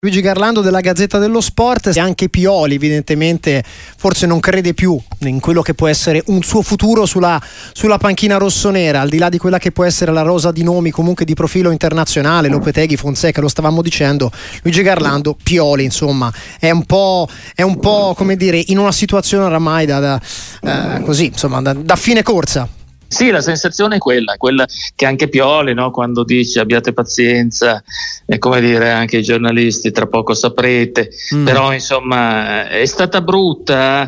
Luigi Garlando della Gazzetta dello Sport. Anche Pioli evidentemente forse non crede più in quello che può essere un suo futuro sulla panchina rossonera, al di là di quella che può essere la rosa di nomi comunque di profilo internazionale, Lopetegui, Fonseca, lo stavamo dicendo. Luigi Garlando, Pioli insomma è un po' come dire in una situazione oramai da fine corsa. Sì, la sensazione è quella che anche Pioli, no, quando dice abbiate pazienza, è come dire anche i giornalisti, tra poco saprete, però insomma è stata brutta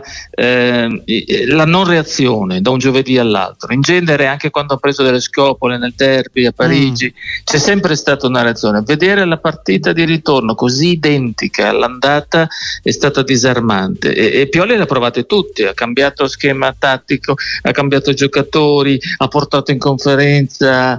la non reazione da un giovedì all'altro. In genere anche quando ha preso delle scopole nel derby a Parigi c'è sempre stata una reazione. Vedere la partita di ritorno così identica all'andata è stata disarmante e Pioli le ha provate tutte, ha cambiato schema tattico, ha cambiato giocatori, ha portato in conferenza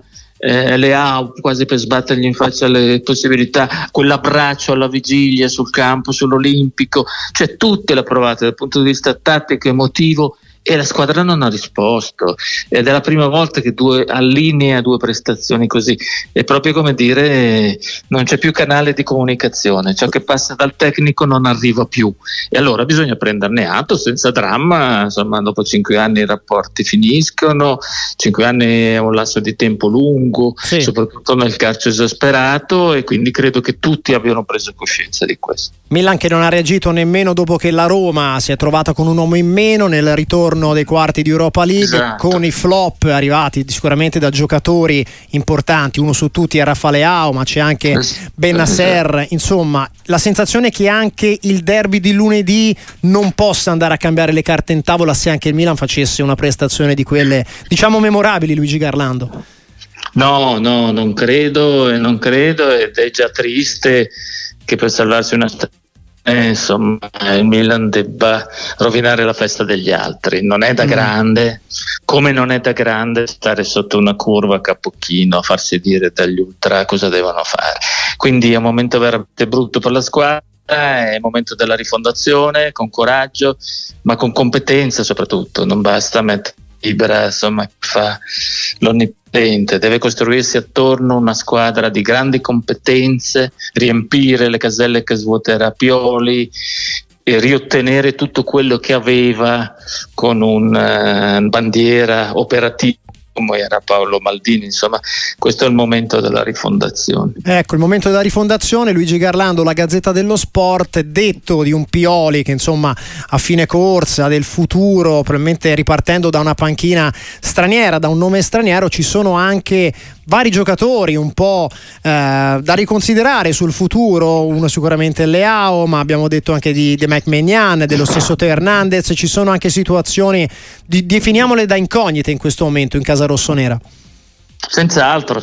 Leao quasi per sbattergli in faccia le possibilità, quell'abbraccio alla vigilia sul campo, sull'Olimpico, cioè tutte le ha provate dal punto di vista tattico, emotivo, e la squadra non ha risposto ed è la prima volta che allinea due prestazioni così. È proprio come dire non c'è più canale di comunicazione, ciò che passa dal tecnico non arriva più e allora bisogna prenderne atto senza dramma. Insomma, dopo 5 anni i rapporti finiscono, 5 anni è un lasso di tempo lungo, sì, soprattutto nel calcio esasperato, e quindi credo che tutti abbiano preso coscienza di questo. Milan che non ha reagito nemmeno dopo che la Roma si è trovata con un uomo in meno nel ritorno dei quarti di Europa League, esatto, con i flop arrivati sicuramente da giocatori importanti, uno su tutti è Rafa Leao, ma c'è anche Bennacer. Insomma, la sensazione è che anche il derby di lunedì non possa andare a cambiare le carte in tavola se anche il Milan facesse una prestazione di quelle, diciamo, memorabili, Luigi Garlando. No, non credo ed è già triste che per salvarsi una insomma il Milan debba rovinare la festa degli altri. Non è da grande, come non è da grande stare sotto una curva a capocchino a farsi dire dagli ultra cosa devono fare. Quindi è un momento veramente brutto per la squadra, è il momento della rifondazione con coraggio ma con competenza soprattutto. Non basta mettere libera, insomma, fa l'onnipotente, deve costruirsi attorno una squadra di grandi competenze, riempire le caselle che svuoterà Pioli e riottenere tutto quello che aveva con una bandiera operativa come era Paolo Maldini. Insomma, questo è il momento della rifondazione. Ecco, il momento della rifondazione. Luigi Garlando, la Gazzetta dello Sport, detto di un Pioli che insomma a fine corsa del futuro, probabilmente ripartendo da una panchina straniera, da un nome straniero. Ci sono anche vari giocatori un po' da riconsiderare sul futuro, uno sicuramente Leao, ma abbiamo detto anche di Mike Maignan, dello stesso Teo Hernandez. Ci sono anche situazioni definiamole da incognite in questo momento in casa rossonera. Senz'altro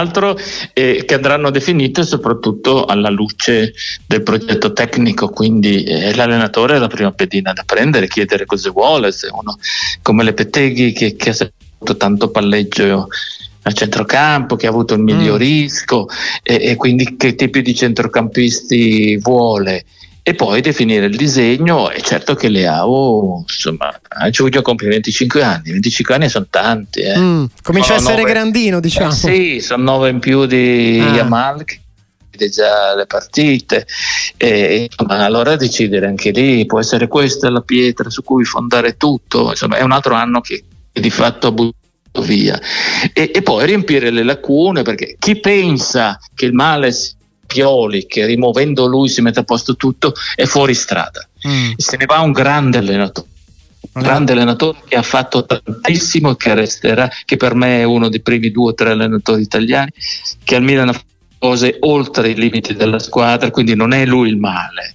che andranno definite soprattutto alla luce del progetto tecnico, quindi l'allenatore è la prima pedina da prendere, chiedere cosa vuole. Se uno come Lopetegui che ha avuto tanto palleggio al centrocampo, che ha avuto il miglior rischio e quindi che tipi di centrocampisti vuole, e poi definire il disegno. È certo che Leao insomma a giugno compie 25 anni sono tanti, comincia a essere 9, grandino, diciamo. Sì, sono 9 in più di Yamal che vede già le partite e insomma, allora decidere anche lì può essere questa la pietra su cui fondare tutto. Insomma, è un altro anno che di fatto ha buttato via e poi riempire le lacune, perché chi pensa che il male Pioli, che rimuovendo lui si mette a posto tutto, è fuori strada. Se ne va un grande allenatore che ha fatto tantissimo e che resterà, che per me è uno dei primi 2 o 3 allenatori italiani che al Milan ha fatto cose oltre i limiti della squadra, quindi non è lui il male.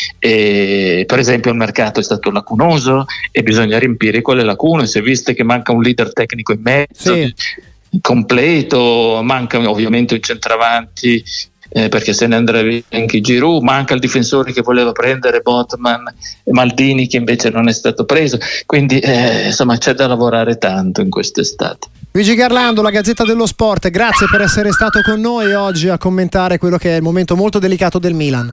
Per esempio il mercato è stato lacunoso e bisogna riempire quelle lacune. Si è visto che manca un leader tecnico in mezzo, completo, manca ovviamente un centravanti, perché se ne andrebbe anche Giroud, manca il difensore che voleva prendere Botman e Maldini che invece non è stato preso, quindi insomma c'è da lavorare tanto in quest'estate. Luigi Garlando, la Gazzetta dello Sport, grazie per essere stato con noi oggi a commentare quello che è il momento molto delicato del Milan.